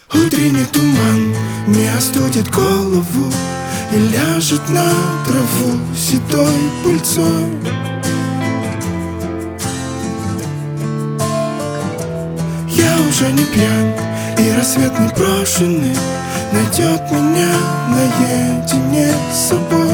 Утренний туман не остудит голову и ляжет на траву седой пыльцой. Я уже не пьян, и рассвет не брошенный найдет меня наедине с собой.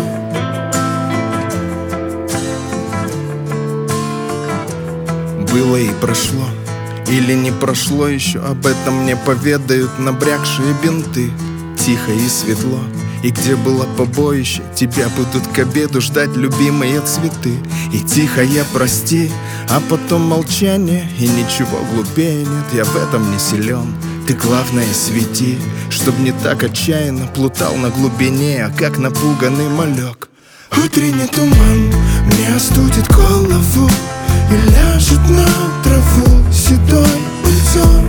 Было и прошло, или не прошло еще, об этом мне поведают набрякшие бинты. Тихо и светло, и где было побоище, тебя будут к обеду ждать любимые цветы. И тихое прости, а потом молчание, и ничего глупее нет, я в этом не силен. Ты главное свети, чтоб не так отчаянно плутал на глубине, а как напуганный малек. Утренний туман мне остудит голову и ляжет на траву седой пыльцой.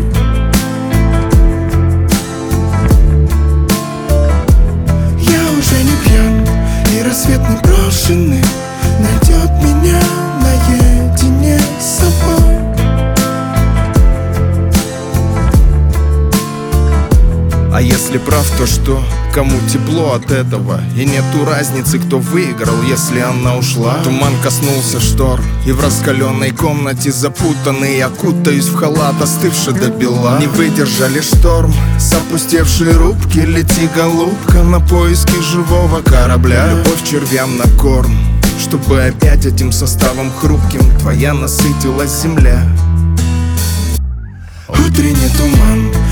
Я уже не пьян, и рассвет не брошенный найдет меня наедине с собой. А если прав, то что? Кому тепло от этого? И нету разницы, кто выиграл, если она ушла. Туман коснулся штор, и в раскаленной комнате запутанный окутаюсь в халат, остывший до бела. Не выдержали шторм с опустевшей рубки. Лети, голубка, на поиски живого корабля. Любовь червям на корм, чтобы опять этим составом хрупким твоя насытилась земля. Утренний туман